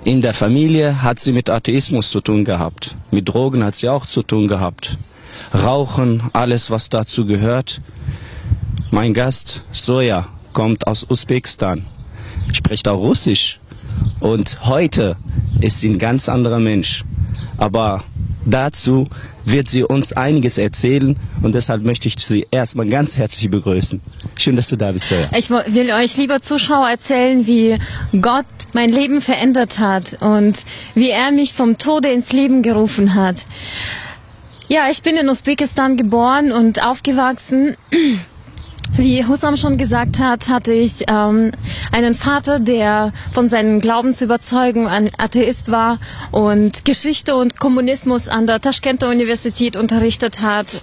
In der Familie hat sie mit Atheismus zu tun gehabt. Mit Drogen hat sie auch zu tun gehabt. Rauchen, alles was dazu gehört. Mein Gast, Soja, kommt aus Usbekistan, spricht auch Russisch. Und heute ist sie ein ganz anderer Mensch. Aber dazu wird sie uns einiges erzählen und deshalb möchte ich Sie erstmal ganz herzlich begrüßen. Schön, dass du da bist, Soja. Ich will euch, liebe Zuschauer, erzählen, wie Gott mein Leben verändert hat und wie er mich vom Tode ins Leben gerufen hat. Ja, ich bin in Usbekistan geboren und aufgewachsen. Wie Hussam schon gesagt hat, hatte ich einen Vater, der von seinen Glaubensüberzeugungen ein Atheist war und Geschichte und Kommunismus an der Taschkenter Universität unterrichtet hat.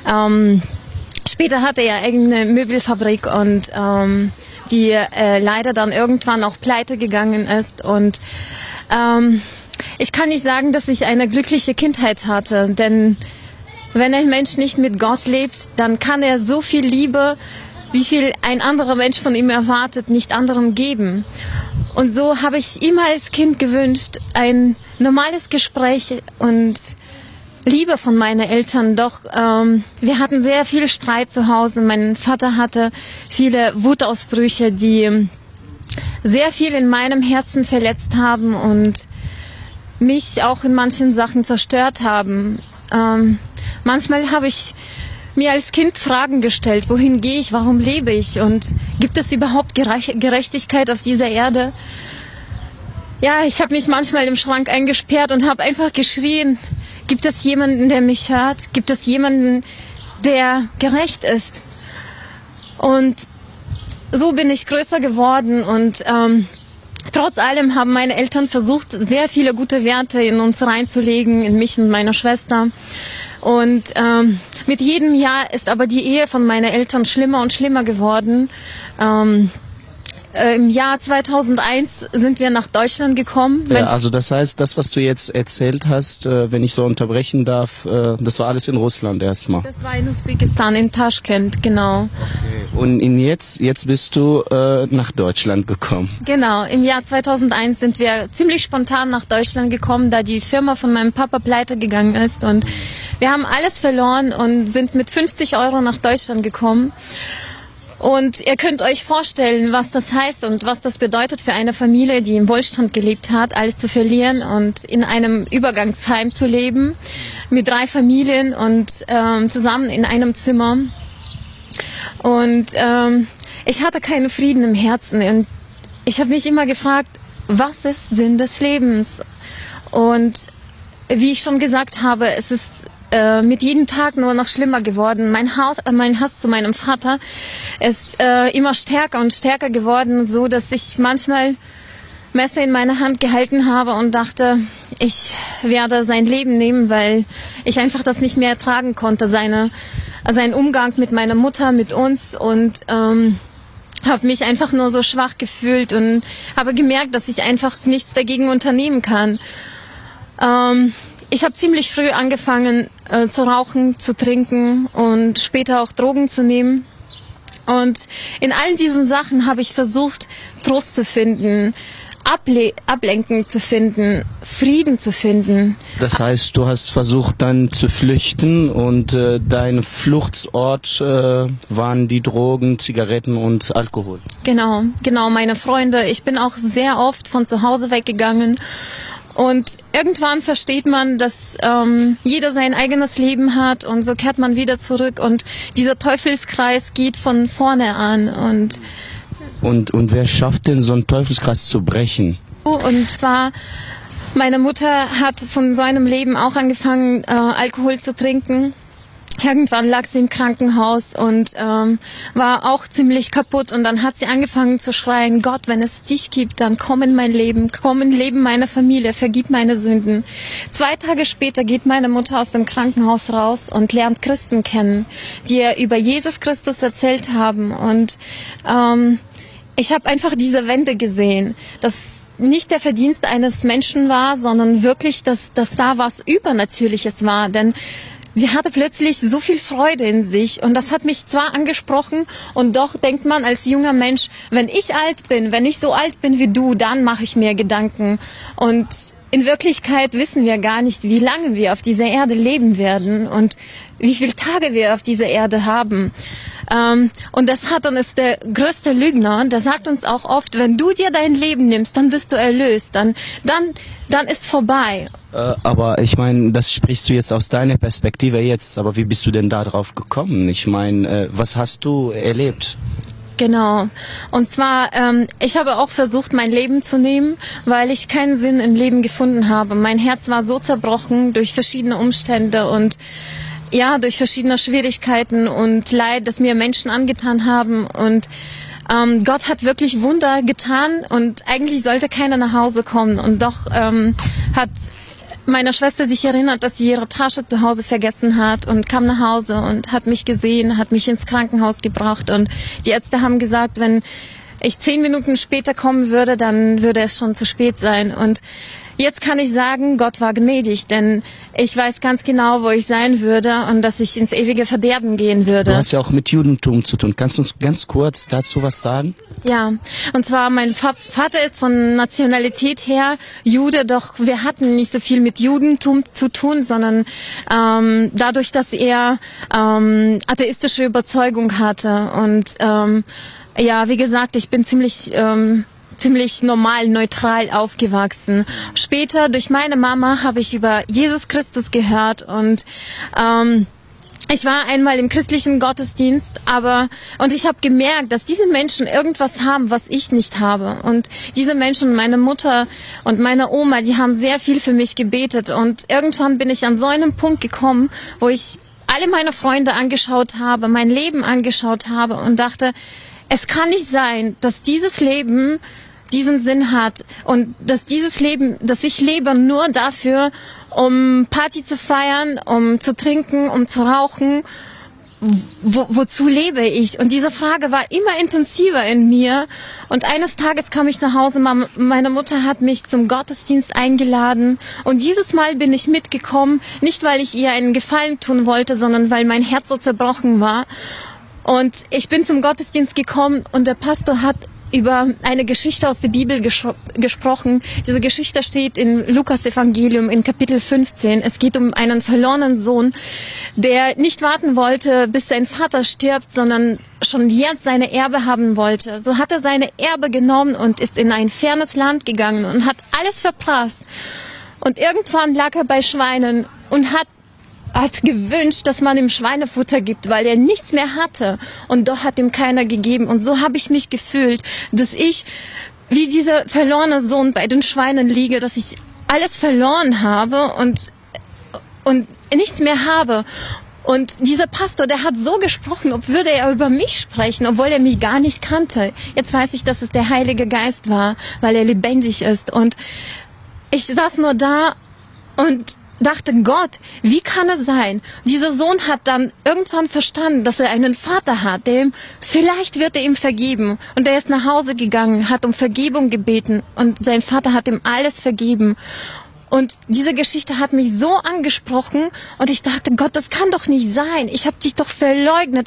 Später hatte er eigene Möbelfabrik und die leider dann irgendwann auch pleite gegangen ist. Und ich kann nicht sagen, dass ich eine glückliche Kindheit hatte, denn wenn ein Mensch nicht mit Gott lebt, dann kann er so viel Liebe, wie viel ein anderer Mensch von ihm erwartet, nicht anderem geben. Und so habe ich ihm als Kind gewünscht, ein normales Gespräch und Liebe von meinen Eltern. Doch wir hatten sehr viel Streit zu Hause. Mein Vater hatte viele Wutausbrüche, die sehr viel in meinem Herzen verletzt haben und mich auch in manchen Sachen zerstört haben. Manchmal habe ich mir als Kind Fragen gestellt, wohin gehe ich, warum lebe ich und gibt es überhaupt Gerechtigkeit auf dieser Erde? Ja, ich habe mich manchmal im Schrank eingesperrt und habe einfach geschrien, gibt es jemanden, der mich hört? Gibt es jemanden, der gerecht ist? Und so bin ich größer geworden und trotz allem haben meine Eltern versucht, sehr viele gute Werte in uns reinzulegen, in mich und meine Schwester. Und mit jedem Jahr ist aber die Ehe von meinen Eltern schlimmer und schlimmer geworden. Im Jahr 2001 sind wir nach Deutschland gekommen. Ja, also das heißt, das, was du jetzt erzählt hast, wenn ich so unterbrechen darf, das war alles in Russland erstmal. Das war in Usbekistan, in Taschkent, genau. Okay. Und jetzt bist du nach Deutschland gekommen. Genau, im Jahr 2001 sind wir ziemlich spontan nach Deutschland gekommen, da die Firma von meinem Papa pleite gegangen ist. Und wir haben alles verloren und sind mit 50 € nach Deutschland gekommen. Und ihr könnt euch vorstellen, was das heißt und was das bedeutet für eine Familie, die im Wohlstand gelebt hat, alles zu verlieren und in einem Übergangsheim zu leben, mit 3 Familien und zusammen in einem Zimmer. Und ich hatte keinen Frieden im Herzen und ich habe mich immer gefragt, was ist Sinn des Lebens? Und wie ich schon gesagt habe, es ist mit jedem Tag nur noch schlimmer geworden. Mein Hass zu meinem Vater ist immer stärker und stärker geworden, so dass ich manchmal Messer in meine Hand gehalten habe und dachte, ich werde sein Leben nehmen, weil ich einfach das nicht mehr ertragen konnte, seinen Umgang mit meiner Mutter, mit uns und habe mich einfach nur so schwach gefühlt und habe gemerkt, dass ich einfach nichts dagegen unternehmen kann. Ich habe ziemlich früh angefangen zu rauchen, zu trinken und später auch Drogen zu nehmen. Und in allen diesen Sachen habe ich versucht, Trost zu finden, Ablenkung zu finden, Frieden zu finden. Das heißt, du hast versucht dann zu flüchten und dein Fluchtsort waren die Drogen, Zigaretten und Alkohol. Genau, meine Freunde. Ich bin auch sehr oft von zu Hause weggegangen. Und irgendwann versteht man, dass jeder sein eigenes Leben hat und so kehrt man wieder zurück und dieser Teufelskreis geht von vorne an. Und wer schafft denn so einen Teufelskreis zu brechen? Und zwar, meine Mutter hat von seinem Leben auch angefangen, Alkohol zu trinken. Irgendwann lag sie im Krankenhaus und war auch ziemlich kaputt und dann hat sie angefangen zu schreien, Gott, wenn es dich gibt, dann komm in mein Leben, komm in Leben meiner Familie, vergib meine Sünden. 2 Tage später geht meine Mutter aus dem Krankenhaus raus und lernt Christen kennen, die ihr über Jesus Christus erzählt haben und ich habe einfach diese Wende gesehen, dass nicht der Verdienst eines Menschen war, sondern wirklich, dass da was Übernatürliches war, denn sie hatte plötzlich so viel Freude in sich und das hat mich zwar angesprochen und doch denkt man als junger Mensch, wenn ich so alt bin wie du, dann mache ich mir Gedanken. Und in Wirklichkeit wissen wir gar nicht, wie lange wir auf dieser Erde leben werden und wie viele Tage wir auf dieser Erde haben. Und der Satan ist der größte Lügner und der sagt uns auch oft, wenn du dir dein Leben nimmst, dann bist du erlöst, dann ist vorbei. Aber ich meine, das sprichst du jetzt aus deiner Perspektive jetzt, aber wie bist du denn da drauf gekommen? Ich meine, was hast du erlebt? Genau. Und zwar, ich habe auch versucht, mein Leben zu nehmen, weil ich keinen Sinn im Leben gefunden habe. Mein Herz war so zerbrochen durch verschiedene Umstände und ja, durch verschiedene Schwierigkeiten und Leid, das mir Menschen angetan haben. Und Gott hat wirklich Wunder getan und eigentlich sollte keiner nach Hause kommen. Und doch hat meine Schwester sich erinnert, dass sie ihre Tasche zu Hause vergessen hat und kam nach Hause und hat mich gesehen, hat mich ins Krankenhaus gebracht. Und die Ärzte haben gesagt, wenn ich 10 Minuten später kommen würde, dann würde es schon zu spät sein. Und jetzt kann ich sagen, Gott war gnädig, denn ich weiß ganz genau, wo ich sein würde und dass ich ins ewige Verderben gehen würde. Du hast ja auch mit Judentum zu tun. Kannst du uns ganz kurz dazu was sagen? Ja, und zwar mein Vater ist von Nationalität her Jude, doch wir hatten nicht so viel mit Judentum zu tun, sondern dadurch, dass er atheistische Überzeugung hatte. Und ja, wie gesagt, ich bin ziemlich normal, neutral aufgewachsen. Später, durch meine Mama, habe ich über Jesus Christus gehört und ich war einmal im christlichen Gottesdienst, und ich habe gemerkt, dass diese Menschen irgendwas haben, was ich nicht habe. Und diese Menschen, meine Mutter und meine Oma, die haben sehr viel für mich gebetet. Und irgendwann bin ich an so einen Punkt gekommen, wo ich alle meine Freunde angeschaut habe, mein Leben angeschaut habe und dachte, es kann nicht sein, dass dieses Leben diesen Sinn hat und dass dieses Leben, dass ich lebe nur dafür, um Party zu feiern, um zu trinken, um zu rauchen. Wozu lebe ich? Und diese Frage war immer intensiver in mir. Und eines Tages kam ich nach Hause, meine Mutter hat mich zum Gottesdienst eingeladen. Und dieses Mal bin ich mitgekommen, nicht weil ich ihr einen Gefallen tun wollte, sondern weil mein Herz so zerbrochen war. Und ich bin zum Gottesdienst gekommen und der Pastor hat über eine Geschichte aus der Bibel gesprochen. Diese Geschichte steht in Lukas Evangelium in Kapitel 15. Es geht um einen verlorenen Sohn, der nicht warten wollte, bis sein Vater stirbt, sondern schon jetzt seine Erbe haben wollte. So hat er seine Erbe genommen und ist in ein fernes Land gegangen und hat alles verprasst. Und irgendwann lag er bei Schweinen und hat gewünscht, dass man ihm Schweinefutter gibt, weil er nichts mehr hatte. Und doch hat ihm keiner gegeben. Und so habe ich mich gefühlt, dass ich wie dieser verlorene Sohn bei den Schweinen liege, dass ich alles verloren habe und nichts mehr habe. Und dieser Pastor, der hat so gesprochen, ob würde er über mich sprechen, obwohl er mich gar nicht kannte. Jetzt weiß ich, dass es der Heilige Geist war, weil er lebendig ist. Und ich saß nur da und dachte, Gott, wie kann es sein? Dieser Sohn hat dann irgendwann verstanden, dass er einen Vater hat, vielleicht wird er ihm vergeben. Und er ist nach Hause gegangen, hat um Vergebung gebeten und sein Vater hat ihm alles vergeben. Und diese Geschichte hat mich so angesprochen und ich dachte, Gott, das kann doch nicht sein. Ich habe dich doch verleugnet.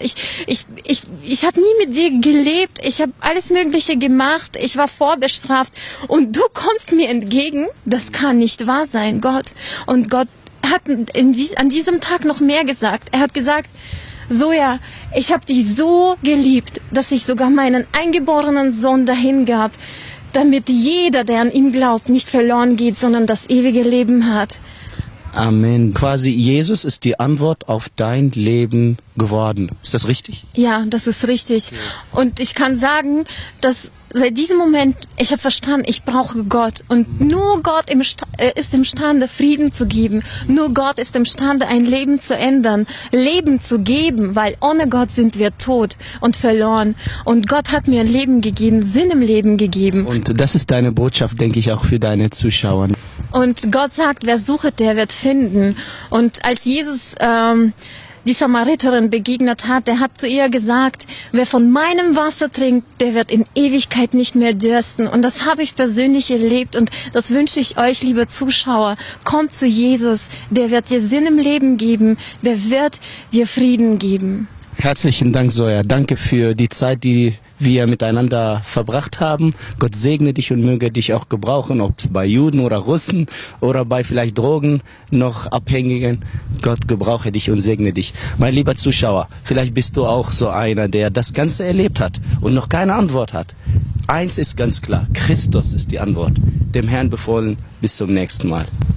Ich habe nie mit dir gelebt. Ich habe alles Mögliche gemacht. Ich war vorbestraft. Und du kommst mir entgegen. Das kann nicht wahr sein, Gott. Und Gott hat an diesem Tag noch mehr gesagt. Er hat gesagt, Zoja, ich habe dich so geliebt, dass ich sogar meinen eingeborenen Sohn dahin gab, damit jeder, der an ihn glaubt, nicht verloren geht, sondern das ewige Leben hat. Amen. Quasi Jesus ist die Antwort auf dein Leben geworden. Ist das richtig? Ja, das ist richtig. Okay. Und ich kann sagen, dass seit diesem Moment, ich habe verstanden, ich brauche Gott. Und nur Gott ist imstande, Frieden zu geben. Nur Gott ist imstande, ein Leben zu ändern, Leben zu geben, weil ohne Gott sind wir tot und verloren. Und Gott hat mir ein Leben gegeben, Sinn im Leben gegeben. Und das ist deine Botschaft, denke ich, auch für deine Zuschauer. Und Gott sagt, wer sucht, der wird finden. Und als Jesus die Samariterin begegnet hat, der hat zu ihr gesagt, wer von meinem Wasser trinkt, der wird in Ewigkeit nicht mehr dürsten. Und das habe ich persönlich erlebt und das wünsche ich euch, liebe Zuschauer. Kommt zu Jesus, der wird dir Sinn im Leben geben, der wird dir Frieden geben. Herzlichen Dank, Soja. Danke für die Zeit, die wir miteinander verbracht haben. Gott segne dich und möge dich auch gebrauchen, ob es bei Juden oder Russen oder bei vielleicht Drogen noch Abhängigen. Gott gebrauche dich und segne dich. Mein lieber Zuschauer, vielleicht bist du auch so einer, der das Ganze erlebt hat und noch keine Antwort hat. Eins ist ganz klar, Christus ist die Antwort. Dem Herrn befohlen, bis zum nächsten Mal.